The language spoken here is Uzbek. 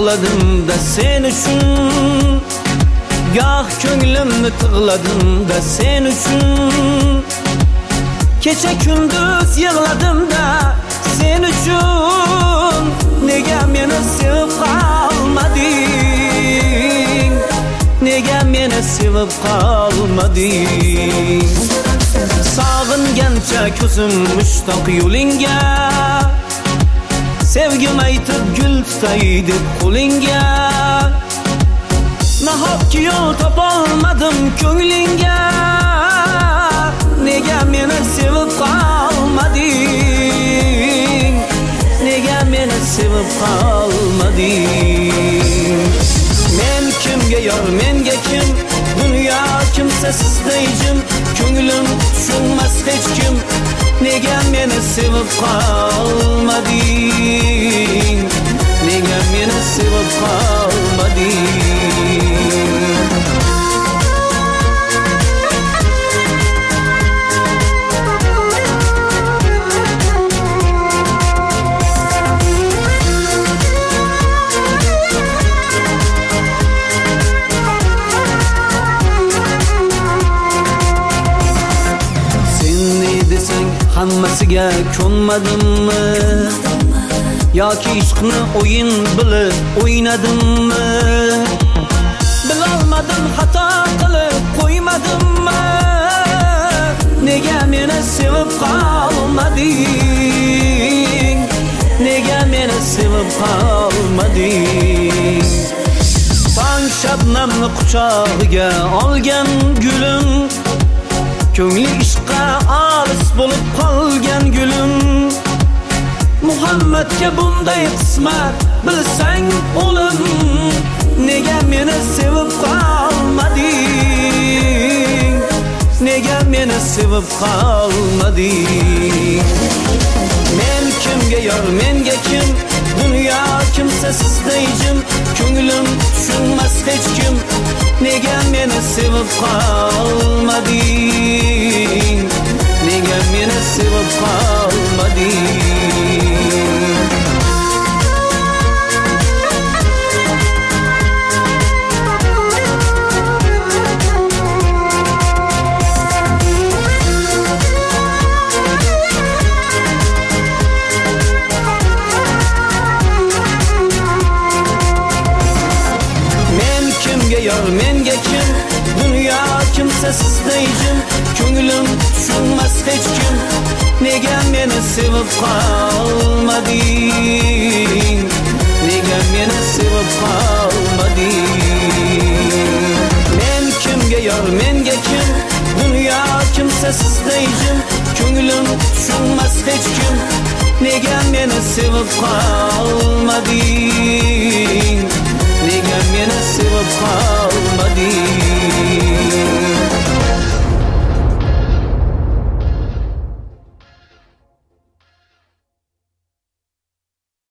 ağladım da sen üçün, gah ko'nglimni tig'ladim da sen üçün, kecha kunduz yig'ladim da sen üçün. Nega meni sevib qolmading, nega meni sevib qolmading? Sog'ingancha ko'zim mushtoq yo'lingga, sevgim aytib gul tutay deb qo'lingga. Nahotki yo'l topolmadim ko'nglingga, nega meni sevib qolmading, nega meni sevib qolmading? Men kimga yor, menga kim, dunyo kimsasiz deyjim, ko'nglim tushunmas hech kim. Nega meni sevib qolmading, nega meni sevib qolmading? Hammasiga ko'nmadimmi, yoki ishqni o'yin bilib o'ynadimmi? Bilolmadim, xato qilib qo'ymadimmi? Nega meni sevib qolmading, nega meni sevib qolmading? Tong shabnamni quchog'iga olgan gulim, ko'ngli ishqqa olis bo'lib qolgan gulim. Muhammadga bunday qismat bilsang o'lim, nega meni sevib qolmading, nega meni sevib qolmading? Men kimga yor, menga kim, dunyo kimsasiz deyjim, ko'nglim tushunmas hech kim. Nega meni sevib qolmading, nega meni sevib qolmading? Men kimga yor, menga kim, dunyo kimsasiz deyjim, ko'nglim tushunmas hech kim. Nega meni sevib qolmading, nega meni sevib qolmading? Men kimga yor, menga kim, dunyo kimsasiz deyjim, ko'nglim tushunmas hech kim. Nega meni sevib qolmading?